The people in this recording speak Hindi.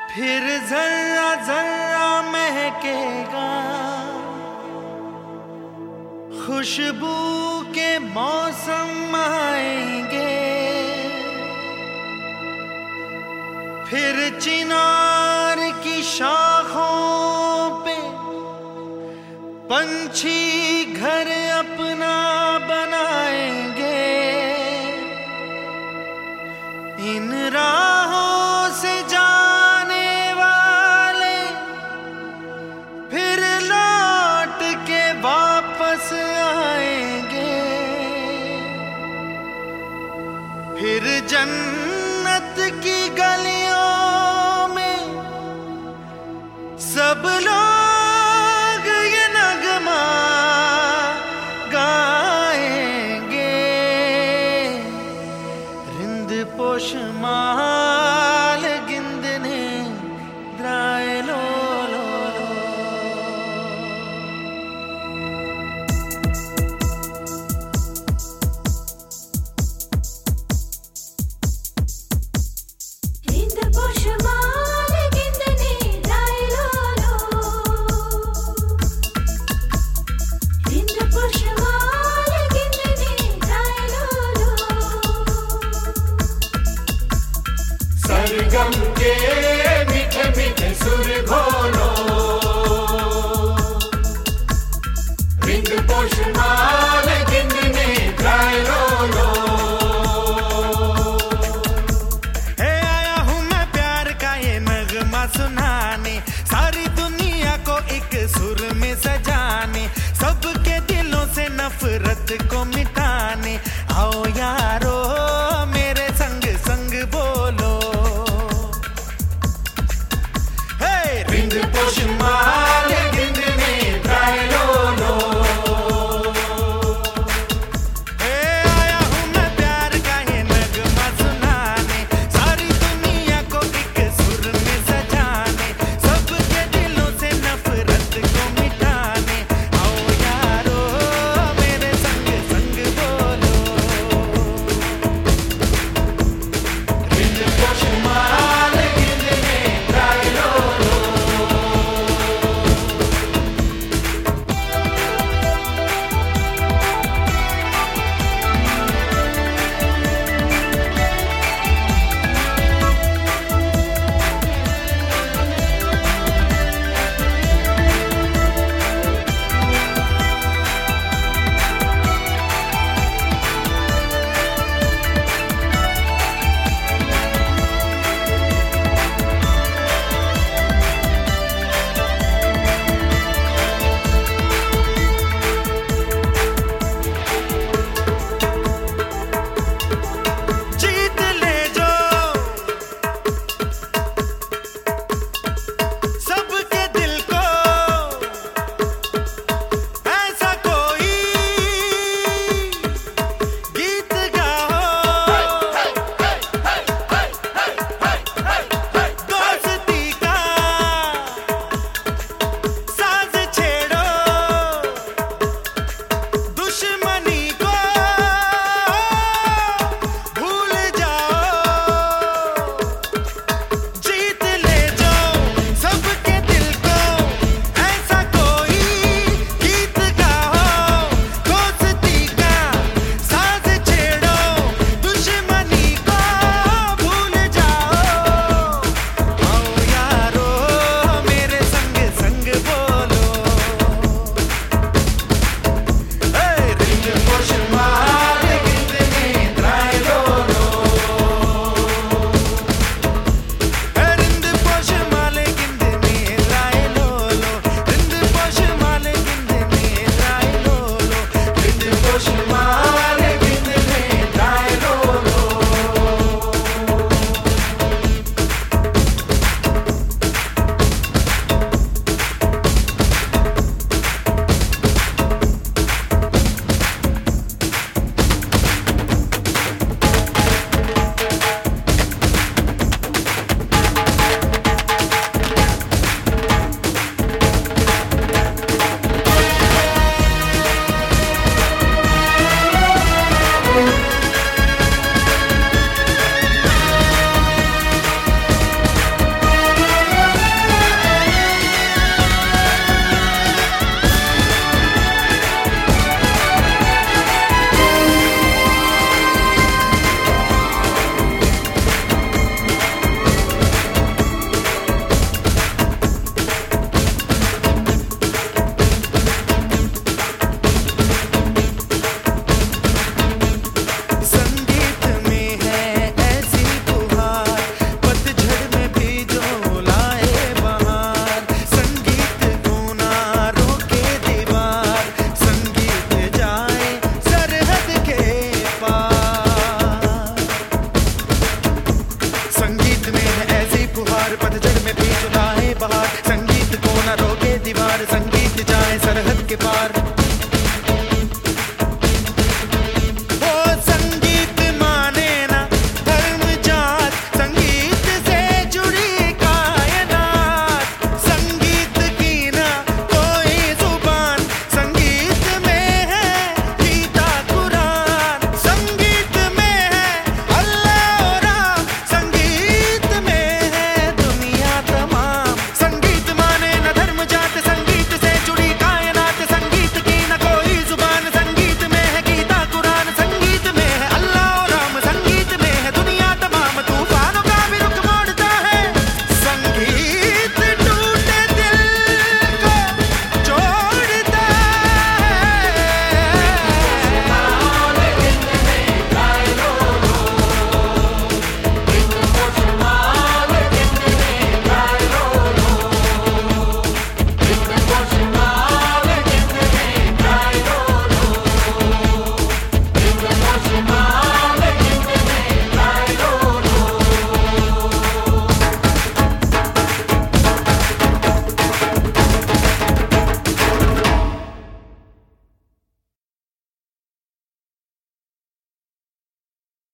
फिर जर्रा जर्रा महकेगा, खुशबू के मौसम आएंगे। फिर चिनार की शाखों पे पंछी घर अपना बनाएंगे। इन राहों से जाने वाले फिर लौट के वापस आएंगे। फिर जन्नत की गलियों में सब लोग ये नगमा गाएंगे। रिंद पोश माल गिंदने द्राय लो लो लो। रिंद पोश माल गिंदने द्राय लो लो। रिंद पोश माल गिंदने द्राय लो लो। पतझड़ में भी चुराए बहार, संगीत को न रोके दीवार, संगीत जाए सरहद के पार।